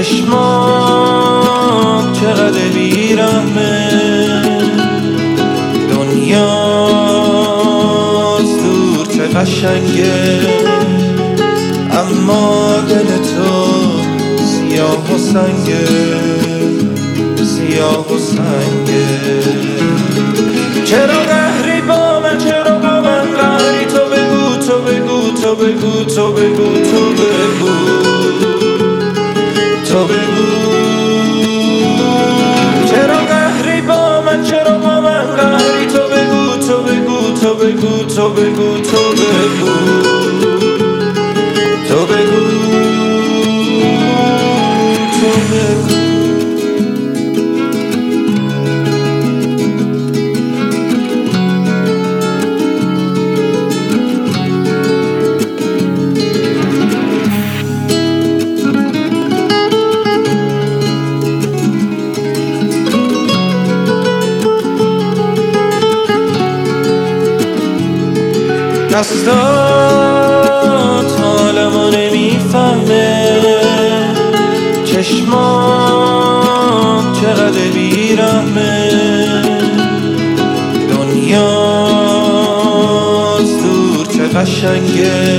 چشمات چقدر بیرحمه، دنیاست دور چه قشنگه، اما دل تو سیاه و سنگه، سیاه و سنگه. چرا قهری با من، چرا با من قهری؟ تو بگو، تو بگو، تو بگو، تو بگو، تو بگو، تو بگو. چرا قهری با من، چرا با من قهری؟ تو بگو، تو بگو، تو بگو، تو بگو، تو بگو، تو بگو، تو بگو. دستات حالمو نمیفهمه، چشمات چقدر بیرحمه، دنیاست دور چه قشنگه،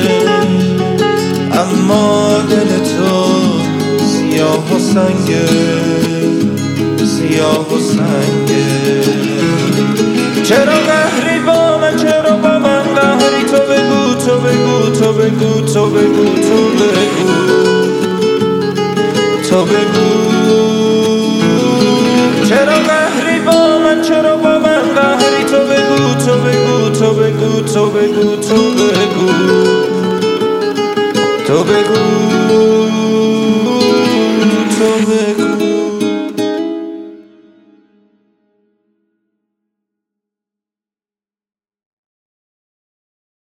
اما دل تو سیاه و سنگه، سیاه و سنگه. چرا قهری